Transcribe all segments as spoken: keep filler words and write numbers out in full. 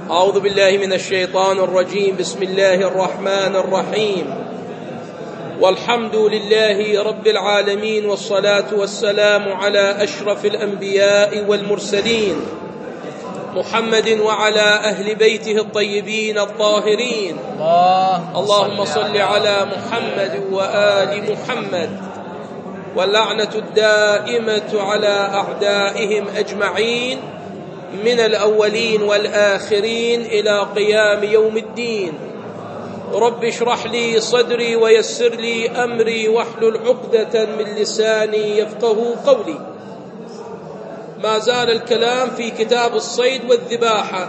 أعوذ بالله من الشيطان الرجيم. بسم الله الرحمن الرحيم، والحمد لله رب العالمين، والصلاة والسلام على أشرف الأنبياء والمرسلين محمد وعلى أهل بيته الطيبين الطاهرين. اللهم صل على محمد وآل محمد، واللعنة الدائمة على أعدائهم أجمعين من الأولين والآخرين إلى قيام يوم الدين. رب اشرح لي صدري ويسر لي أمري واحلل عقدة من لساني يفقه قولي. ما زال الكلام في كتاب الصيد والذباحة،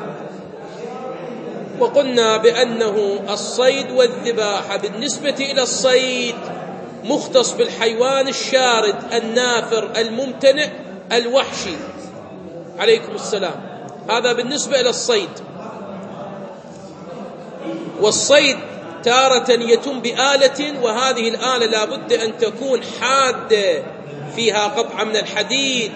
وقلنا بأنه الصيد والذباحة بالنسبة إلى الصيد مختص بالحيوان الشارد النافر الممتنع الوحشي. عليكم السلام. هذا بالنسبة إلى الصيد. والصيد تارة يتم بآلة، وهذه الآلة لا بد أن تكون حادة، فيها قطعة من الحديد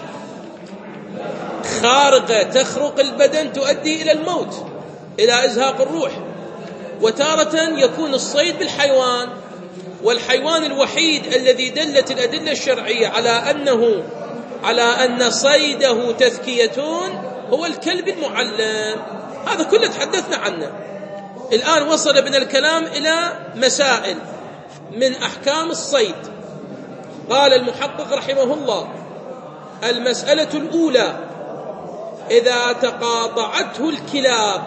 خارقة تخرق البدن تؤدي إلى الموت، إلى إزهاق الروح. وتارة يكون الصيد بالحيوان، والحيوان الوحيد الذي دلت الأدلة الشرعية على أنه على أن صيده تذكية هو الكلب المعلم. هذا كله تحدثنا عنه. الآن وصل بنا الكلام إلى مسائل من أحكام الصيد. قال المحقق رحمه الله: المسألة الأولى: إذا تقاطعته الكلاب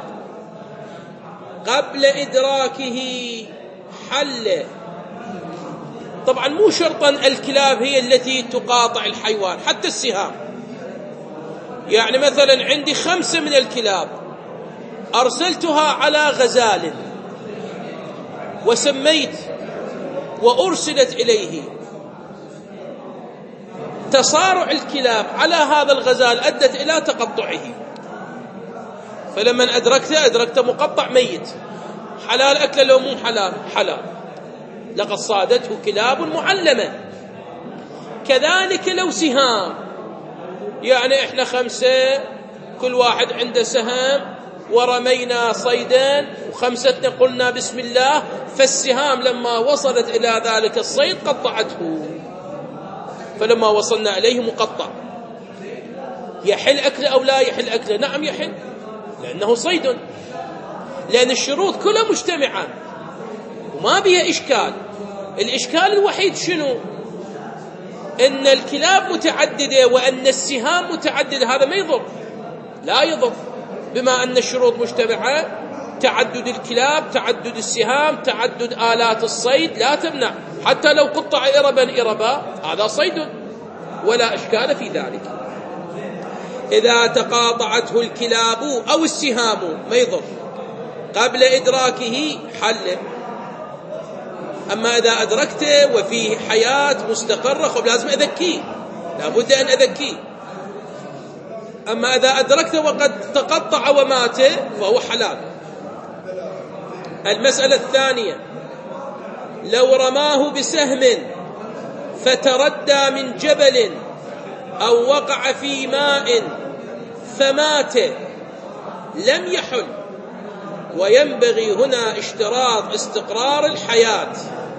قبل إدراكه حل. طبعا مو شرطا الكلاب هي التي تقاطع الحيوان، حتى السهام. يعني مثلا عندي خمسة من الكلاب، أرسلتها على غزال وسميت وأرسلت إليه، تصارع الكلاب على هذا الغزال أدت إلى تقطعه، فلما أدركته أدركته مقطع ميت. حلال أكله لو مو حلال؟ حلال، لقد صادته كلاب معلمة. كذلك لو سهام، يعني إحنا خمسة كل واحد عنده سهم، ورمينا صيدا وخمستنا قلنا بسم الله، فالسهام لما وصلت إلى ذلك الصيد قطعته، فلما وصلنا إليه مقطع. يحل أكله أو لا يحل أكله؟ نعم يحل، لأنه صيد، لأن الشروط كلها مجتمعة وما بها إشكال. الإشكال الوحيد شنو؟ إن الكلاب متعددة وأن السهام متعددة، هذا ما يضر، لا يضر، بما أن الشروط مجتمعة. تعدد الكلاب، تعدد السهام، تعدد آلات الصيد لا تمنع، حتى لو قطع إربا إربا هذا صيد ولا إشكال في ذلك. إذا تقاطعته الكلاب أو السهام ما يضر قبل إدراكه حل. أما إذا أدركته وفيه حياة مستقرة خب لازم أذكيه، لابد أن أذكيه. أما إذا أدركته وقد تقطع ومات فهو حلال. المسألة الثانية: لو رماه بسهم فتردى من جبل أو وقع في ماء فمات لم يحل. وينبغي هنا اشتراط استقرار الحياة،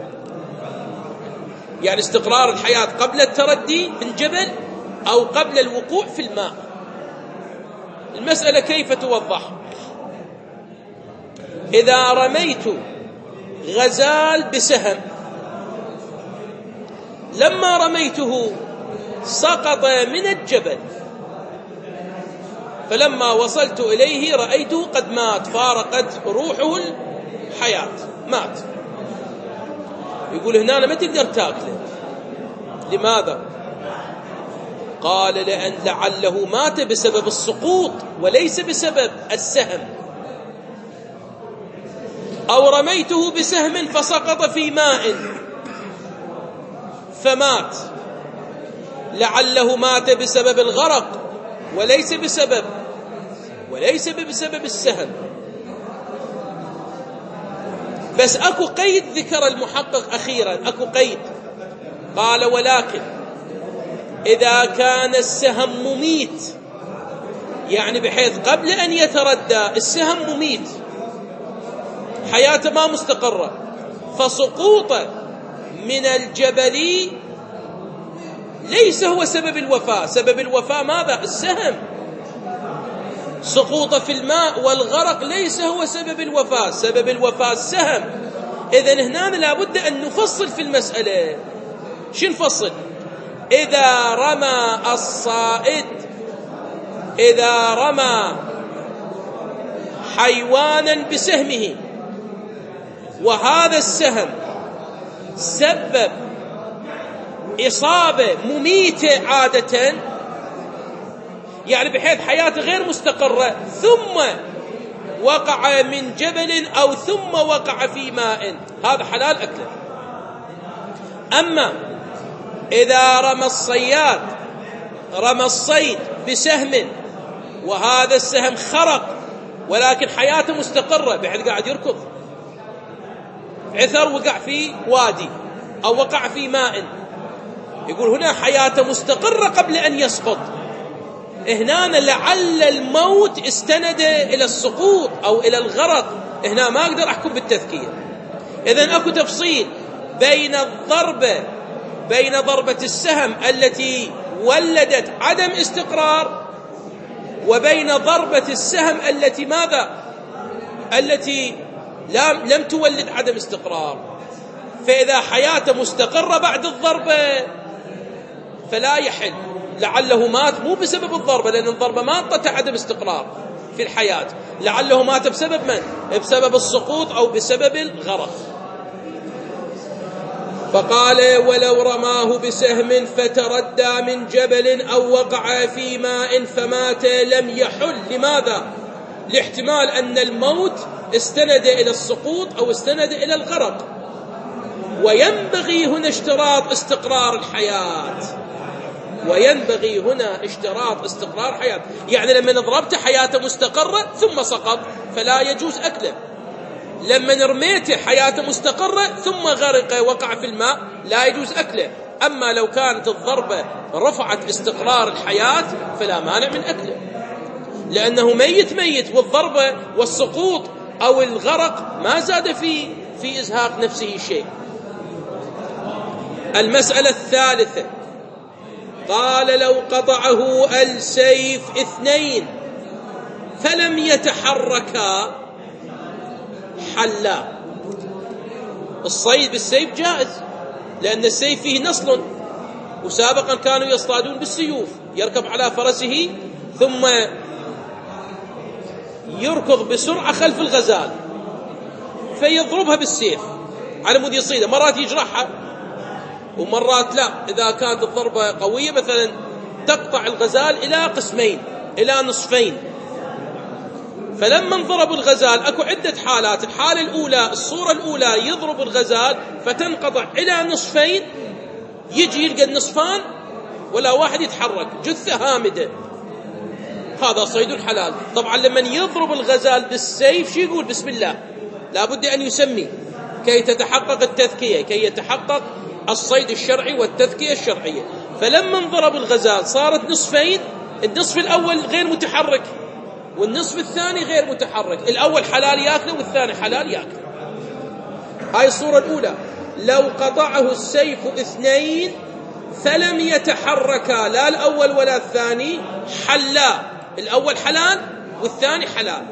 يعني استقرار الحياة قبل التردي من جبل أو قبل الوقوع في الماء. المسألة كيف توضح؟ إذا رميت غزال بسهم، لما رميته سقط من الجبل، فلما وصلت إليه رأيته قد مات، فارقت روحه الحياة، مات. يقول هنا أنا ما تقدر تاكله. لماذا؟ قال لأن لعله مات بسبب السقوط وليس بسبب السهم. أو رميته بسهم فسقط في ماء فمات، لعله مات بسبب الغرق وليس بسبب وليس بسبب السهم. بس أكو قيد ذكر المحقق أخيرا، أكو قيد. قال: ولكن إذا كان السهم مميت يعني بحيث قبل أن يتردى السهم مميت، حياته ما مستقرة، فسقوطه من الجبل ليس هو سبب الوفاة. سبب الوفاة ماذا؟ السهم. سقوطه في الماء والغرق ليس هو سبب الوفاة، سبب الوفاة السهم. إذن هنا لابد أن نفصل في المسألة. شو نفصل؟ إذا رمى الصائد إذا رمى حيوانا بسهمه وهذا السهم سبب إصابة مميتة عادة، يعني بحيث حياته غير مستقرة، ثم وقع من جبل أو ثم وقع في ماء، هذا حلال أكله. أما إذا رمى الصياد رمى الصيد بسهم وهذا السهم خرق ولكن حياته مستقرة بحيث قاعد يركض، عثر وقع في وادي أو وقع في ماء، يقول هنا حياته مستقرة قبل أن يسقط. هنا لعل الموت استند إلى السقوط أو إلى الغرق، هنا ما أقدر أحكم بالتذكية. إذن أكو تفصيل بين الضربة بين ضربة السهم التي ولدت عدم استقرار وبين ضربة السهم التي ماذا؟ التي لم, لم تولد عدم استقرار. فإذا حياته مستقرة بعد الضربة فلا يحل، لعله مات مو بسبب الضربة، لأن الضربة ما أعطته عدم استقرار في الحياة، لعله مات بسبب من؟ بسبب السقوط أو بسبب الغرق. فقال ولو رماه بسهم فتردى من جبل أو وقع في ماء فمات لم يحل. لماذا؟ لاحتمال أن الموت استند إلى السقوط أو استند إلى الغرق، وينبغي هنا اشتراط استقرار الحياة وينبغي هنا اشتراط استقرار حياة. يعني لما ضربت حياته مستقرة ثم سقط فلا يجوز أكله، لما رميته حياته مستقرة ثم غرق وقع في الماء لا يجوز أكله. أما لو كانت الضربة رفعت استقرار الحياة فلا مانع من أكله، لأنه ميت ميت، والضربة والسقوط أو الغرق ما زاد في في إزهاق نفسه شيء. المسألة الثالثة قال لو قطعه السيف اثنين فلم يتحركا حلا. الصيد بالسيف جائز لأن السيف فيه نصل، وسابقا كانوا يصطادون بالسيوف، يركب على فرسه ثم يركض بسرعة خلف الغزال فيضربها بالسيف على مود يصيده، مرات يجرحها ومرات لا. إذا كانت الضربة قوية مثلا تقطع الغزال إلى قسمين إلى نصفين. فلما انضرب الغزال أكو عدة حالات. الحالة الأولى الصورة الأولى يضرب الغزال فتنقطع إلى نصفين، يجي يلقى النصفان ولا واحد يتحرك، جثة هامدة، هذا صيد حلال. طبعا لما يضرب الغزال بالسيف شو يقول؟ بسم الله، لابد أن يسمي كي تتحقق التذكية، كي يتحقق الصيد الشرعي والتذكية الشرعية. فلما انضرب الغزال صارت نصفين، النصف الأول غير متحرك والنصف الثاني غير متحرك، الأول حلال يأكله والثاني حلال يأكله. هاي الصورة الأولى. لو قطعه السيف اثنين فلم يتحركا، لا الأول ولا الثاني، حلا، الأول حلال والثاني حلال.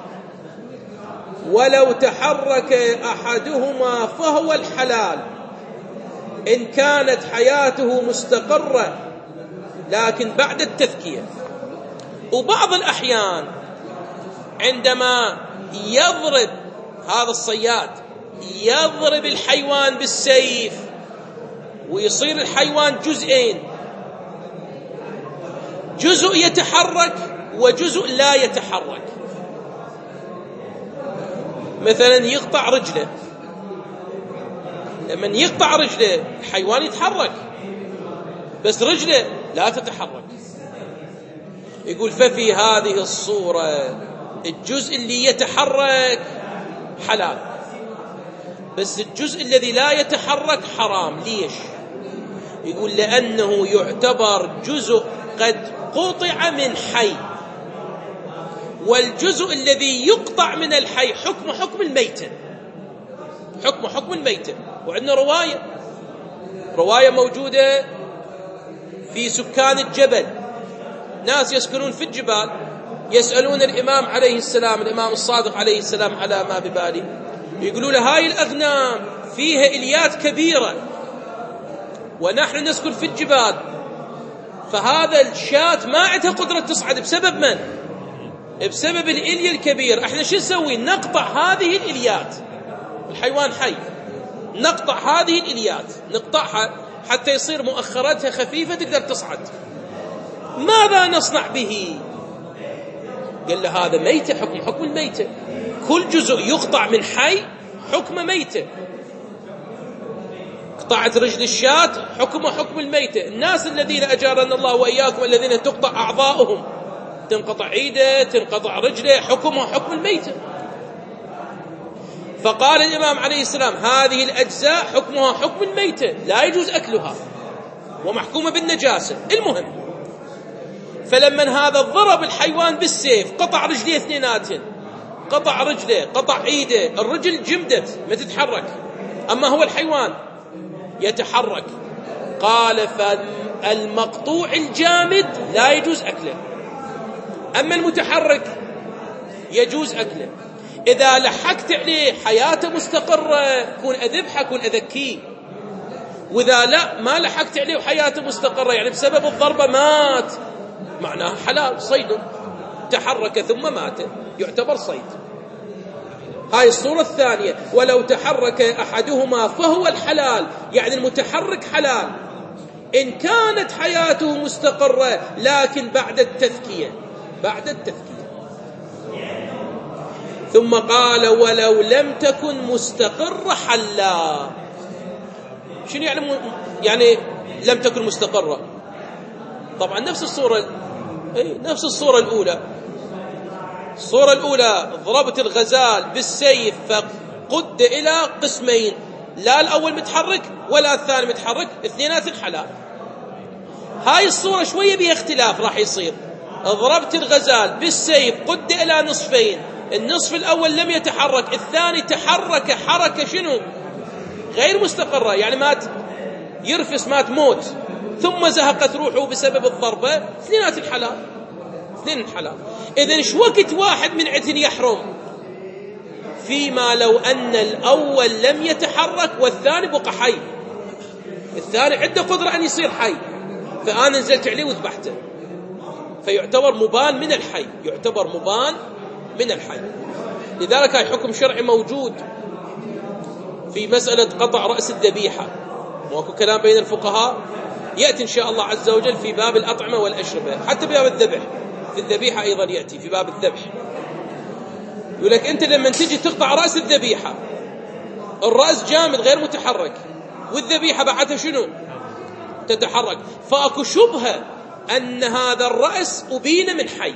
ولو تحرك أحدهما فهو الحلال إن كانت حياته مستقرة لكن بعد التذكية. وبعض الأحيان عندما يضرب هذا الصياد يضرب الحيوان بالسيف ويصير الحيوان جزئين، جزء يتحرك وجزء لا يتحرك. مثلا يقطع رجله، لما يقطع رجله الحيوان يتحرك بس رجله لا تتحرك. يقول ففي هذه الصورة الجزء اللي يتحرك حلال بس الجزء الذي لا يتحرك حرام. ليش؟ يقول لأنه يعتبر جزء قد قطع من حي، والجزء الذي يقطع من الحي حكم حكم الميتة، حكم حكم الميتة. وعندنا رواية رواية موجودة في سكان الجبل، ناس يسكنون في الجبال يسألون الإمام عليه السلام، الإمام الصادق عليه السلام، على ما ببالي، يقولوا له هاي الأغنام فيها إليات كبيرة ونحن نسكن في الجبال، فهذا الشاة ما عندها قدرة تصعد بسبب من؟ بسبب الإلية الكبير. احنا شو نسوي؟ نقطع هذه الإليات، الحيوان حي، نقطع هذه الإليات، نقطعها حتى يصير مؤخرتها خفيفة تقدر تصعد. ماذا نصنع به؟ قال له هذا ميتة، حكم حكم الميتة، كل جزء يقطع من حي حكم ميتة. قطعت رجل الشاة حكم حكم الميتة. الناس الذين أجارنا الله وإياكم الذين تقطع أعضاؤهم، تنقطع عيده، تنقطع رجله، حكمها حكم الميتة. فقال الإمام عليه السلام هذه الأجزاء حكمها حكم الميتة، لا يجوز أكلها ومحكومة بالنجاسة. المهم، فلما هذا ضرب الحيوان بالسيف، قطع رجليه اثنيناتن، قطع رجله، قطع عيده، الرجل جمدت ما تتحرك، أما هو الحيوان يتحرك. قال فالمقطوع الجامد لا يجوز أكله، أما المتحرك يجوز أكله. إذا لحقت عليه حياته مستقرة كون أذبحه كون أذكيه، وإذا لا ما لحقت عليه وحياته مستقرة يعني بسبب الضربة مات، معناه حلال صيده، تحرك ثم مات يعتبر صيد. هاي الصورة الثانية. ولو تحرك أحدهما فهو الحلال، يعني المتحرك حلال إن كانت حياته مستقرة، لكن بعد التذكية، بعد التذكية. ثم قال ولو لم تكن مستقرة حلا. شنو يعني يعني لم تكن مستقرة؟ طبعا نفس الصورة، أي نفس الصورة الأولى. الصورة الأولى ضربت الغزال بالسيف فقد إلى قسمين، لا الأول متحرك ولا الثاني متحرك، اثنينات الحلال. هاي الصورة شوية بها اختلاف راح يصير. ضربت الغزال بالسيف قد إلى نصفين، النصف الأول لم يتحرك، الثاني تحرك حركة شنو؟ غير مستقرة، يعني مات يرفس، مات موت، ثم زهقت روحه بسبب الضربة، اثنينات الحلال، اثنين الحلال. إذن شو وقت واحد من عندهن يحرم؟ فيما لو أن الأول لم يتحرك والثاني بقى حي، الثاني عنده قدرة أن يصير حي، فأنا نزلت عليه وذبحته، فيعتبر مبان من الحي، يعتبر مبان من الحي. لذلك هاي حكم شرعي موجود في مسألة قطع رأس الذبيحة، واكو كلام بين الفقهاء يأتي إن شاء الله عز وجل في باب الأطعمة والأشربة، حتى باب الذبح، في الذبيحة أيضا يأتي في باب الذبح. يقول لك أنت لما تجي تقطع رأس الذبيحة، الرأس جامد غير متحرك، والذبيحة بعدها شنو؟ تتحرك، فأكو شبهة أن هذا الرأس أبين من حي،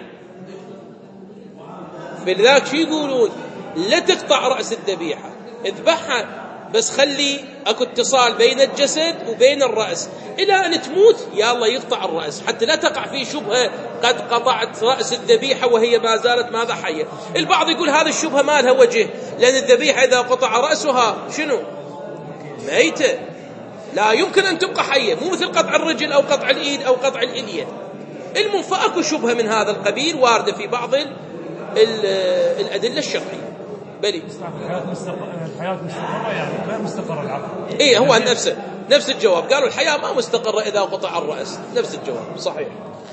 فلذلك شو يقولون؟ لا تقطع رأس الذبيحة، اذبحها بس خلي اكو اتصال بين الجسد وبين الرأس الى ان تموت، يا الله يقطع الرأس، حتى لا تقع في شبهة قد قطعت رأس الذبيحة وهي ما زالت ماذا حية. البعض يقول هذا الشبهة ما لها وجه، لأن الذبيحة إذا قطع رأسها شنو؟ ميتة، لا يمكن أن تبقى حية، مو مثل قطع الرجل أو قطع الإيد أو قطع الإلية. المهم فأكو شبهة من هذا القبيل واردة في بعض الأدلة الشرعية. بلي الحياة مستقرة، الحياة مستقرة يعني غير مستقرة العقل. إيه هو نفسه نفس الجواب، قالوا الحياة ما مستقرة إذا قطع الرأس، نفس الجواب صحيح.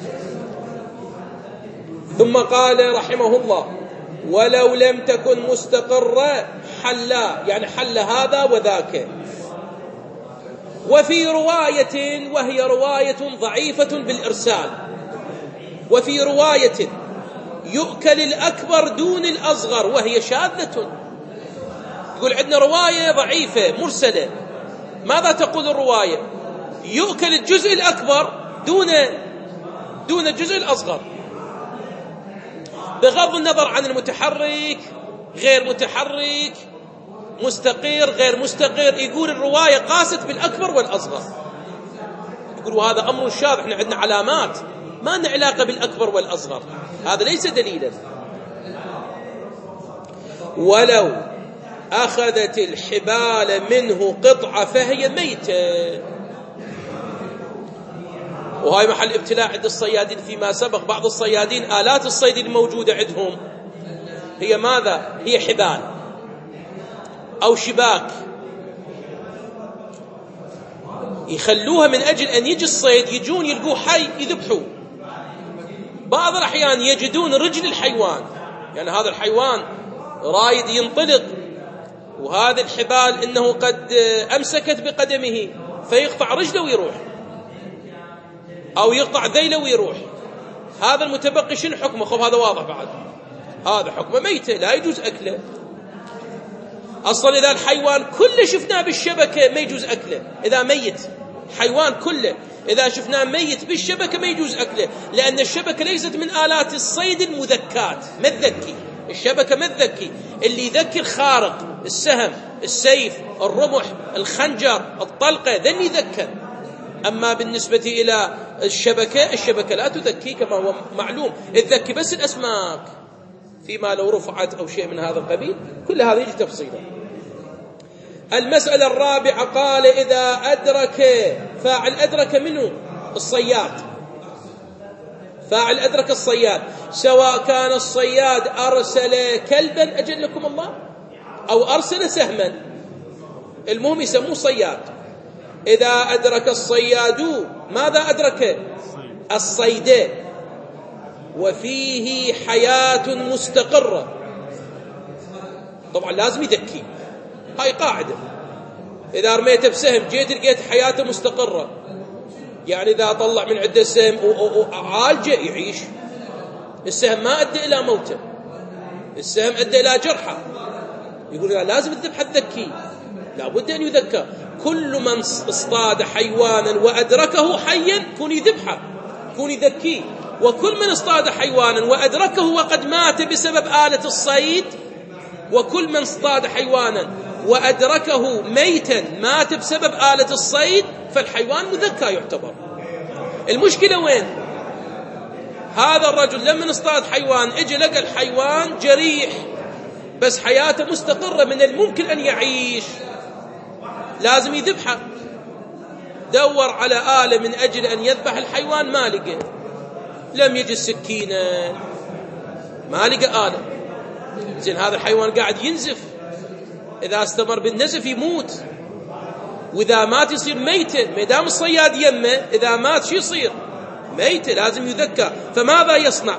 ثم قال رحمه الله ولو لم تكن مستقرة حلا، يعني حل هذا وذاك. وفي رواية، وهي رواية ضعيفة بالإرسال، وفي رواية يؤكل الأكبر دون الأصغر، وهي شاذة. يقول عندنا رواية ضعيفة مرسلة، ماذا تقول الرواية؟ يؤكل الجزء الأكبر دون دون الجزء الأصغر، بغض النظر عن المتحرك غير متحرك، مستقر غير مستقر. يقول الرواية قاست بالأكبر والأصغر. يقول وهذا أمر شاذ، احنا عندنا علامات ما لنا علاقة بالأكبر والأصغر، هذا ليس دليلا. ولو أخذت الحبال منه قطعة فهي ميتة. وهاي محل ابتلاء عند الصيادين فيما سبق. بعض الصيادين آلات الصيد الموجودة عندهم هي ماذا؟ هي حبال أو شباك، يخلوها من أجل أن يجي الصيد يجون يلقوه حي يذبحوه. بعض الأحيان يجدون رجل الحيوان، يعني هذا الحيوان رايد ينطلق وهذا الحبال إنه قد أمسكت بقدمه، فيقطع رجله ويروح أو يقطع ذيله ويروح. هذا المتبقي شنو حكمه؟ خب هذا واضح بعد، هذا حكمه ميتة لا يجوز أكله. أصلا إذا الحيوان كله شفناه بالشبكة ما يجوز أكله. إذا ميت حيوان كله إذا شفناه ميت بالشبكة ما يجوز أكله، لأن الشبكة ليست من آلات الصيد المذكات، ما تذكي الشبكة، ما تذكي. اللي يذكي الخارق، السهم، السيف، الرمح، الخنجر، الطلقة، ذا اللي يذكر. أما بالنسبة إلى الشبكة، الشبكة لا تذكي كما هو معلوم، تذكي بس الأسماك، فيما لو رفعت أو شيء من هذا القبيل. كل هذا يجي تفصيلا. المسألة الرابعة قال إذا أدرك فاعل أدرك منه الصياد، فاعل أدرك الصياد، سواء كان الصياد أرسل كلبا أجلكم الله أو أرسل سهما، المهم يسموه صياد. إذا أدرك الصياد ماذا أدرك؟ الصيد وفيه حياة مستقرة، طبعا لازم يذكي، هاي قاعدة. إذا رميته بسهم جيت لقيت حياته مستقرة، يعني إذا طلع من عده السهم وعالجه يعيش. السهم ما أدى إلى موته، السهم أدى إلى جرحه. يقول لازم الذبح الذكي، لابد أن يذكى. كل من اصطاد حيوانا وأدركه حيا كون يذبحه، كون يذكيه. وكل من اصطاد حيوانا وأدركه وقد مات بسبب آلة الصيد، وكل من اصطاد حيوانا وأدركه ميتا مات بسبب آلة الصيد، فالحيوان مذكى يعتبر. المشكلة وين؟ هذا الرجل لما اصطاد حيوان اجى لقى الحيوان جريح بس حياته مستقرة، من الممكن أن يعيش، لازم يذبحه. دور على آلة من أجل أن يذبح الحيوان ما لقى، لم يجد سكينة، ما لقى آلة. زين هذا الحيوان قاعد ينزف، إذا استمر بالنزف يموت، وإذا مات يصير ميتا. ما دام الصياد يمه إذا مات شو يصير؟ ميتا، لازم يذكى. فماذا يصنع؟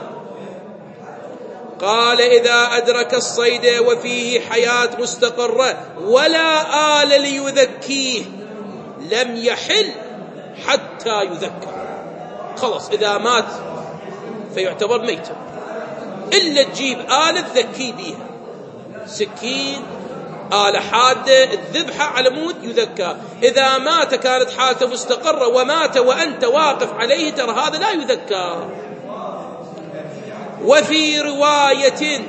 قال إذا أدرك الصيد وفيه حياة مستقرة ولا آل ليذكيه لم يحل حتى يذكى. خلص إذا مات فيعتبر ميتا، إلا تجيب آلة تذكي بيها، سكين، آلة حادة، الذبحة على مود يذكى. إذا مات كانت حالته مستقرة ومات وأنت واقف عليه، ترى هذا لا يذكى. وفي رواية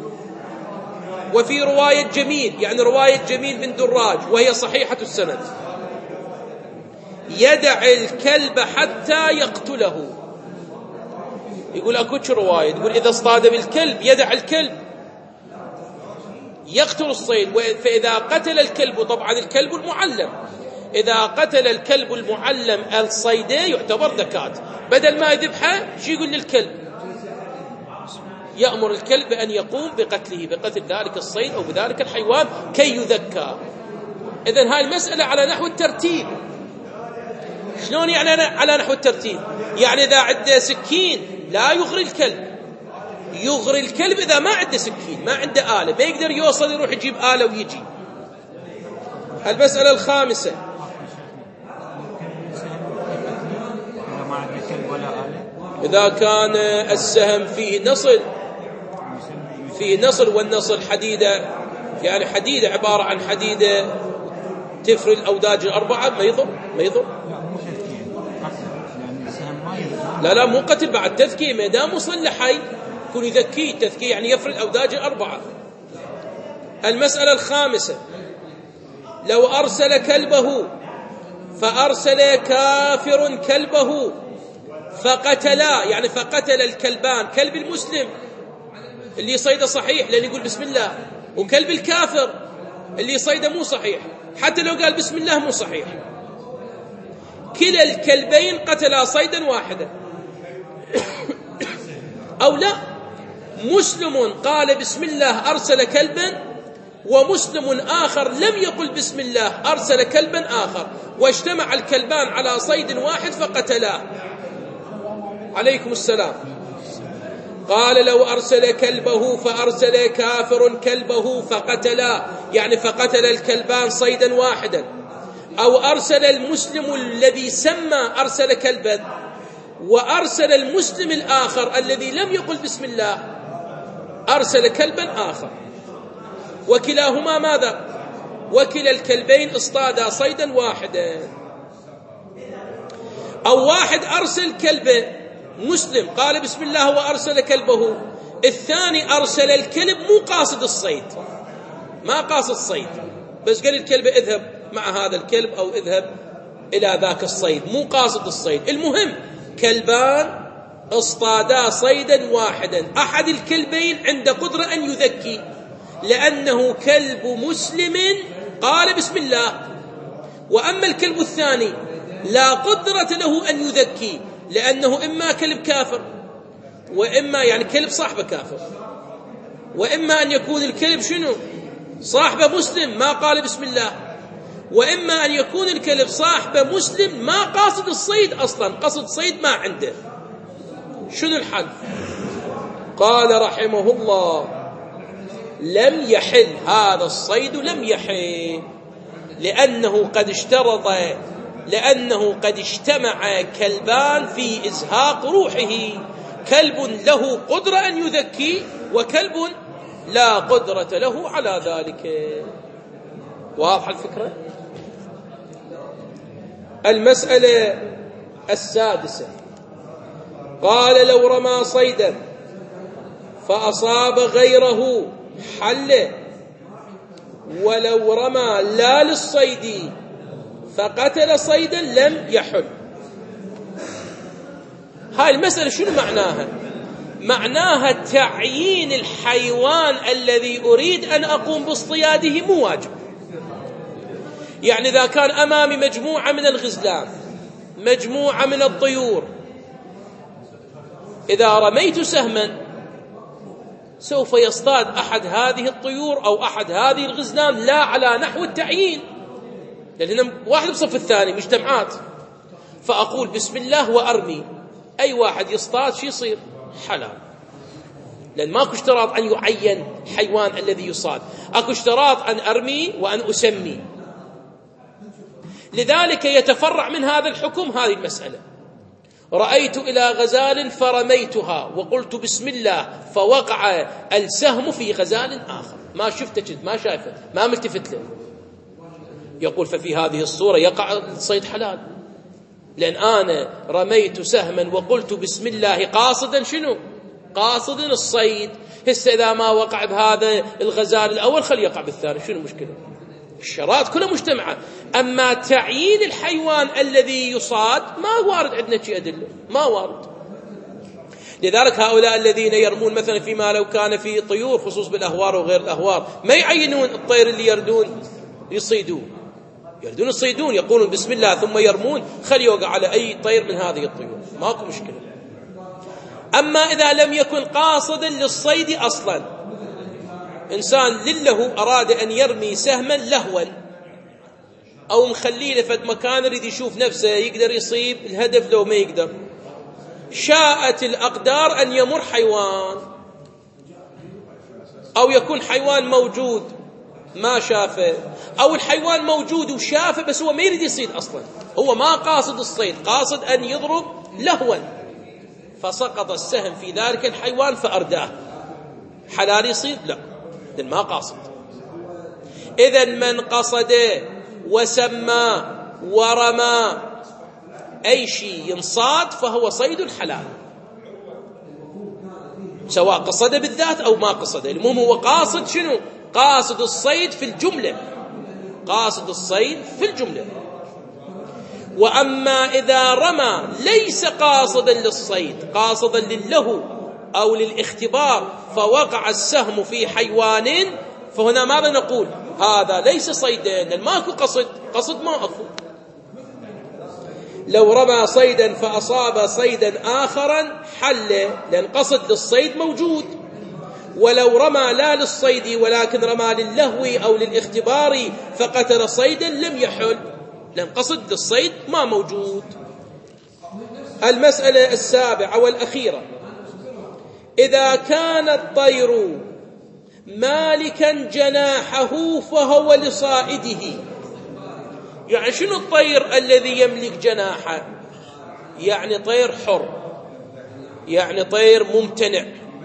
وفي رواية جميل، يعني رواية جميل بن دراج وهي صحيحة السند، يدع الكلب حتى يقتله. يقول أكوش رواية يقول إذا اصطاد بالكلب يدع الكلب يقتل الصيد. فإذا قتل الكلب، طبعا الكلب المعلم، إذا قتل الكلب المعلم الصيد يعتبر ذكاة. بدل ما يذبحه شو يقول للكلب؟ يأمر الكلب أن يقوم بقتله، بقتل ذلك الصيد أو بذلك الحيوان كي يذكى. إذن هاي المسألة على نحو الترتيب. شلون يعني على نحو الترتيب؟ يعني إذا عنده سكين لا يغري الكلب، يغري الكلب إذا ما عنده سكين، ما عنده آلة، ما يقدر يوصل يروح يجيب آلة ويجي. المسألة الخامسة، إذا كان السهم فيه نصل، فيه نصل، والنصل حديدة، يعني حديدة عبارة عن حديدة تفري الأوداج الأربعة، ما يضر ما يضر لا لا مو قتل، بعد تذكية. ما دام وصل لحي يكون يذكيه، تذكية يعني يفري الأوداج الأربعة. المسألة الخامسة، لو أرسل كلبه فأرسل كافر كلبه فقتلا، يعني فقتل الكلبان، كلب المسلم اللي يصيده صحيح لأن يقول بسم الله، وكلب الكافر اللي يصيده مو صحيح حتى لو قال بسم الله مو صحيح. كلا الكلبين قتلا صيدا واحدا. أو لا، مسلم قال بسم الله أرسل كلبا، ومسلم آخر لم يقل بسم الله أرسل كلبا آخر، واجتمع الكلبان على صيد واحد فقتلاه. عليكم السلام. قال لو أرسل كلبه فأرسل كافر كلبه فقتلا، يعني فقتل الكلبان صيدا واحدا. أو أرسل المسلم الذي سمى أرسل كلبا، وأرسل المسلم الآخر الذي لم يقل بسم الله أرسل كلبا آخر، وكلاهما ماذا؟ وكلا الكلبين اصطادا صيدا واحدا. أو واحد أرسل كلبه، مسلم قال بسم الله وأرسل كلبه، الثاني أرسل الكلب مو قاصد الصيد، ما قاصد الصيد، بس قال الكلب اذهب مع هذا الكلب أو اذهب إلى ذاك الصيد، مو قاصد الصيد. المهم كلبان اصطادا صيدا واحدا، أحد الكلبين عنده قدرة أن يذكي لأنه كلب مسلم قال بسم الله، وأما الكلب الثاني لا قدرة له أن يذكي لأنه إما كلب كافر، وإما يعني كلب صاحبه كافر، وإما أن يكون الكلب شنو؟ صاحبه مسلم ما قال بسم الله، وإما أن يكون الكلب صاحبه مسلم ما قاصد الصيد أصلا، قصد صيد ما عنده. شنو الحل؟ قال رحمه الله لم يحل هذا الصيد، لم يحل لأنه قد اشترط، لأنه قد اجتمع كلبان في إزهاق روحه، كلب له قدرة أن يذكي وكلب لا قدرة له على ذلك. واضح الفكرة؟ المسألة السادسة، قال لو رمى صيدا فأصاب غيره حل، ولو رمى لا للصيد فقتل صيدا لم يحل. هاي المسألة شنو معناها؟ معناها تعيين الحيوان الذي أريد أن أقوم باصطياده مو واجب. يعني إذا كان أمامي مجموعة من الغزلان، مجموعة من الطيور، إذا رميت سهما سوف يصطاد أحد هذه الطيور أو أحد هذه الغزلان، لا على نحو التعيين، لأن واحد بصف الثاني مجتمعات، فأقول بسم الله وأرمي، أي واحد يصطاد شي يصير حلال، لأن ماكو اشتراط أن يعين حيوان الذي يصاد، أكو اشتراط أن أرمي وأن أسمي. لذلك يتفرع من هذا الحكم هذه المسألة. رأيت إلى غزال فرميتها وقلت بسم الله فوقع السهم في غزال آخر، ما شفته جد، ما شايفه، ما ملتفت له، يقول ففي هذه الصورة يقع الصيد حلال، لأن أنا رميت سهما وقلت بسم الله قاصدا شنو؟ قاصدا الصيد. هسه إذا ما وقع بهذا الغزال الأول خلي يقع بالثاني، شنو المشكلة؟ الشرائط كلها مجتمعة. أما تعيين الحيوان الذي يصاد ما وارد عندنا شيء أدلة، ما وارد. لذلك هؤلاء الذين يرمون مثلا فيما لو كان في طيور، خصوص بالأهوار وغير الأهوار، ما يعينون الطير اللي يردون يصيدون، يردون يصيدون، يقولون بسم الله ثم يرمون، خلي يوقع على أي طير من هذه الطيور، ماكو مشكلة. أما إذا لم يكن قاصدا للصيد أصلا، إنسان لله أراد أن يرمي سهما لهوا، أو مخليه لفد مكان يريد يشوف نفسه يقدر يصيب الهدف لو ما يقدر، شاءت الأقدار أن يمر حيوان، أو يكون حيوان موجود ما شافه، أو الحيوان موجود وشافه بس هو ما يريد يصيد أصلا، هو ما قاصد الصيد، قاصد أن يضرب لهوا، فسقط السهم في ذلك الحيوان فأرداه، حلال يصيد؟ لا، لأن ما قاصد. إذن من قصد وسمى ورمى أي شيء ينصاد فهو صيد حلال، سواء قصد بالذات أو ما قصد، المهم هو قاصد شنو؟ قاصد الصيد في الجملة، قاصد الصيد في الجملة. وأما إذا رمى ليس قاصدا للصيد، قاصدا لله، أو للاختبار فوقع السهم في حيوان، فهنا ماذا نقول؟ هذا ليس صيدا، لأن ماكو قصد، قصد ما أكو. لو رمى صيدا فأصاب صيدا آخرا حل، لأن قصد للصيد موجود. ولو رمى لا للصيد ولكن رمى للهو أو للاختبار فقتل صيدا لم يحل، لأن قصد للصيد ما موجود. المسألة السابعة والأخيرة: إذا كان الطير مالكا جناحه فهو لصائده. يعني شنو الطير الذي يملك جناحه؟ يعني طير حر، يعني طير ممتنع.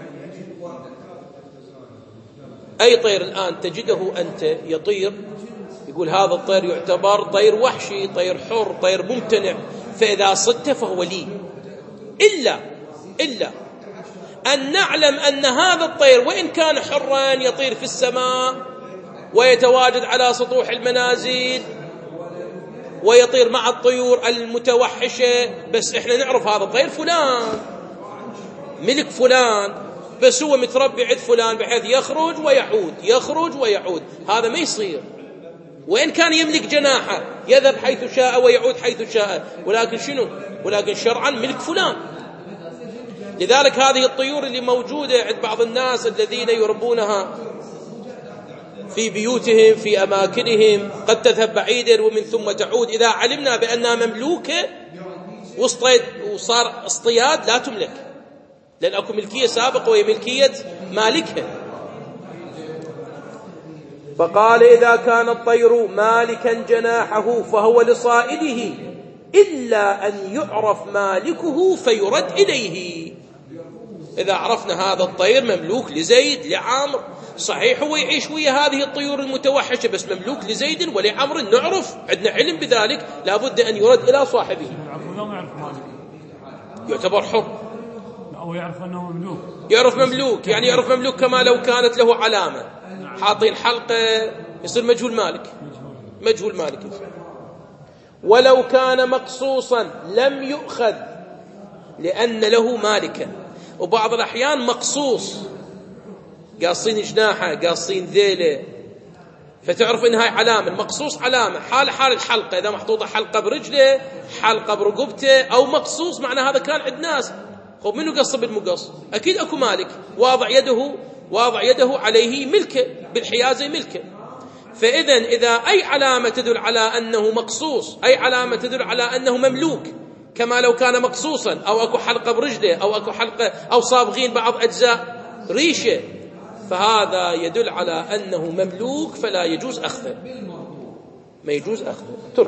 أي طير الآن تجده أنت يطير يقول هذا الطير يعتبر طير وحشي، طير حر، طير ممتنع، فإذا صدته فهو لي. إلا إلا أن نعلم أن هذا الطير وإن كان حرا يطير في السماء ويتواجد على سطوح المنازل ويطير مع الطيور المتوحشة، بس إحنا نعرف هذا الطير فلان ملك فلان، بس هو متربي عند فلان بحيث يخرج ويعود يخرج ويعود. هذا ما يصير، وإن كان يملك جناحه يذهب حيث شاء ويعود حيث شاء، ولكن شنو؟ ولكن شرعا ملك فلان. لذلك هذه الطيور اللي موجودة عند بعض الناس الذين يربونها في بيوتهم في أماكنهم قد تذهب بعيدا ومن ثم تعود، إذا علمنا بأنها مملوكة وصار اصطياد لا تملك، لأن أكو ملكية سابقة وهي ملكية مالكها. فقال: إذا كان الطير مالكا جناحه فهو لصائده إلا أن يعرف مالكه فيرد إليه. إذا عرفنا هذا الطير مملوك لزيد لعامر، صحيح هو يعيش ويا هذه الطيور المتوحشة بس مملوك لزيد ولعمر، نعرف عندنا علم بذلك، لابد أن يرد إلى صاحبه. يعتبر حر أو يعرف أنه مملوك، يعرف مملوك، يعني يعرف مملوك كما لو كانت له علامة حاطين حلقة يصير مجهول مالك، مجهول مالك. ولو كان مقصوصا لم يؤخذ لأن له مالكا. وبعض الأحيان مقصوص قاصين جناحه قاصين ذيله، فتعرف إنها علامة. المقصوص علامة، حال حال الحلقة، إذا محطوطة حلقة برجله حلقة برقبته أو مقصوص، معنى هذا كان عند ناس. خب منو قص بالمقص؟ أكيد أكو مالك واضع يده واضع يده عليه ملكه بالحيازة ملكه. فإذا إذا أي علامة تدل على أنه مقصوص، أي علامة تدل على أنه مملوك كما لو كان مقصوصا، أو أكو حلقة برجله أو أكو حلقة أو صابغين بعض أجزاء ريشة، فهذا يدل على أنه مملوك فلا يجوز أخذه، ما يجوز أخذه، ترك.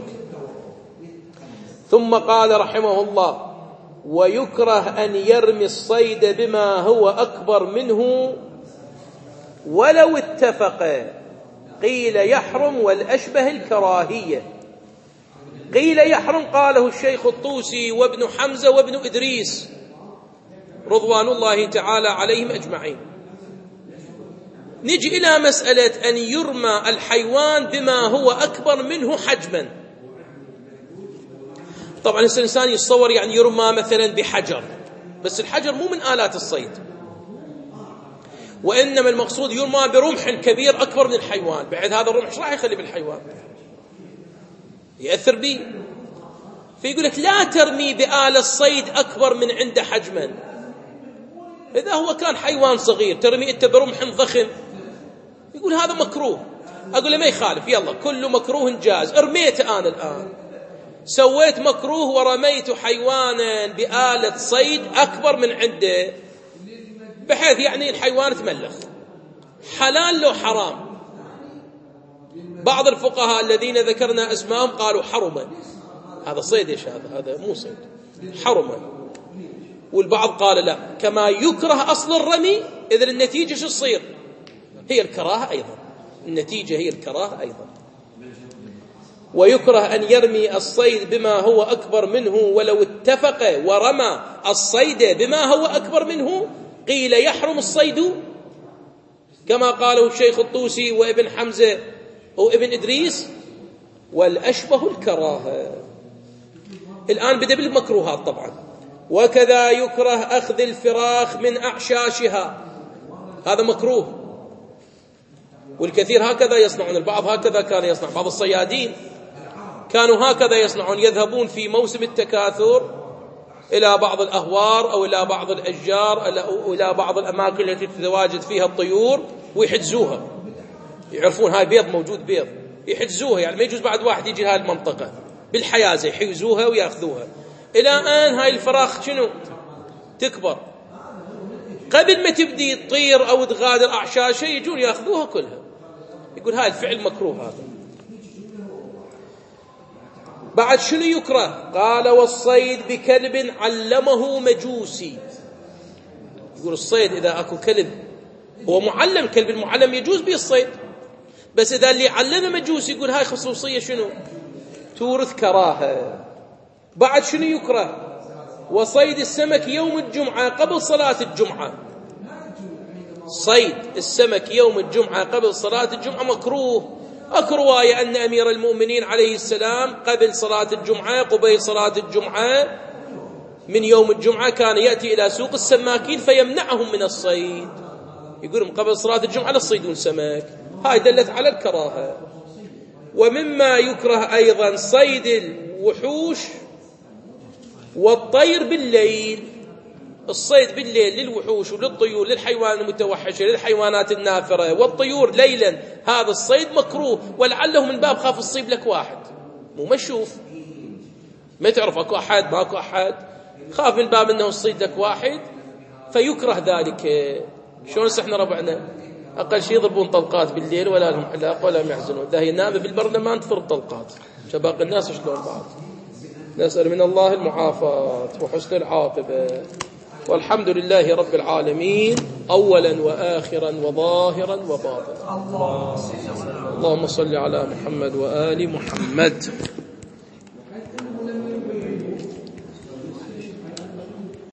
ثم قال رحمه الله: ويكره أن يرمي الصيد بما هو أكبر منه ولو اتفق. قيل يحرم والأشبه الكراهية. قيل يحرم قاله الشيخ الطوسي وابن حمزة وابن إدريس رضوان الله تعالى عليهم أجمعين. نجي إلى مسألة أن يرمى الحيوان بما هو أكبر منه حجما. طبعا الإنسان يتصور يعني يرمى مثلا بحجر، بس الحجر مو من آلات الصيد، وإنما المقصود يرمى برمح كبير أكبر من الحيوان، بعد هذا الرمح ايش راح يخلي بالحيوان؟ يأثر به. فيقول لك لا ترمي بآلة الصيد أكبر من عنده حجما. إذا هو كان حيوان صغير ترمي أنت برمح ضخم، يقول هذا مكروه. أقول له ما يخالف، يلا كل مكروه جاز. ارميت أنا الآن سويت مكروه ورميت حيوانا بآلة صيد أكبر من عنده، بحيث يعني الحيوان تملخ، حلال لو حرام؟ بعض الفقهاء الذين ذكرنا اسمائهم قالوا حرما، هذا صيد ايش هذا؟ هذا مو صيد، حرما. والبعض قال لا، كما يكره أصل الرمي، إذن النتيجة شو تصير؟ هي الكراهة أيضا، النتيجة هي الكراهة أيضا. ويكره أن يرمي الصيد بما هو أكبر منه ولو اتفق ورمى الصيد بما هو أكبر منه. قيل يحرم الصيد كما قاله الشيخ الطوسي وابن حمزة وابن إدريس، والأشبه الكراهة. الآن بدأ بالمكروهات طبعا. وكذا يكره أخذ الفراخ من أعشاشها، هذا مكروه، والكثير هكذا يصنعون. البعض هكذا كان يصنع، بعض الصيادين كانوا هكذا يصنعون، يذهبون في موسم التكاثر إلى بعض الأهوار أو إلى بعض الأشجار أو إلى بعض الأماكن التي تتواجد فيها الطيور ويحجزوها، يعرفون هاي بيض موجود بيض، يحجزوها، يعني ما يجوز بعد واحد يجي لهذه المنطقة بالحيازة، يحيزوها ويأخذوها إلى أن هاي الفراخ شنو تكبر، قبل ما تبدي تطير أو تغادر أعشاشها يجون يأخذوها كلها. يقول هاي الفعل مكروه. هذا بعد شنو يكره؟ قال والصيد بكلب علمه مجوسي. يقول الصيد إذا أكو كلب هو معلم، كلب المعلم يجوز به الصيد، بس إذا اللي علمه مجوسي يقول هاي خصوصية شنو تورث كراهة. بعد شنو يكره؟ وصيد السمك يوم الجمعة قبل صلاة الجمعة. صيد السمك يوم الجمعة قبل صلاة الجمعة مكروه. أكو رواية أن أمير المؤمنين عليه السلام قبل صلاة الجمعة قبيل صلاة الجمعة من يوم الجمعة كان يأتي إلى سوق السماكين فيمنعهم من الصيد، يقولون قبل صلاة الجمعة لا تصيدون سمك. هاي دلت على الكراهة. ومما يكره أيضا صيد الوحوش والطير بالليل. الصيد بالليل للوحوش وللطيور، للحيوان المتوحشة، للحيوانات النافرة والطيور ليلا، هذا الصيد مكروه. ولعله من باب خاف الصيب لك واحد مو مشوف، ما تعرف اكو احد ماكو احد، خاف من باب انه الصيد لك واحد فيكره ذلك. شلون احنا ربعنا اقل شيء يضربون طلقات بالليل ولا لهم علاقه ولا يحزنون، ذا هي نائبه في البرلمان تفرض طلقات، شباق الناس شلون بعض. نسأل من الله المعافاة وحسن العاقبة، والحمد لله رب العالمين أولا وآخرا وظاهرا وباطنا. اللهم صل على محمد وآل محمد.